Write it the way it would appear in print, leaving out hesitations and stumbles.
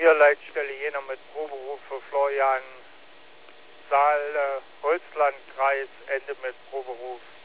Hier Leitstelle Jena mit Proberuf für Florian Saal, Holzlandkreis, Ende mit Proberuf.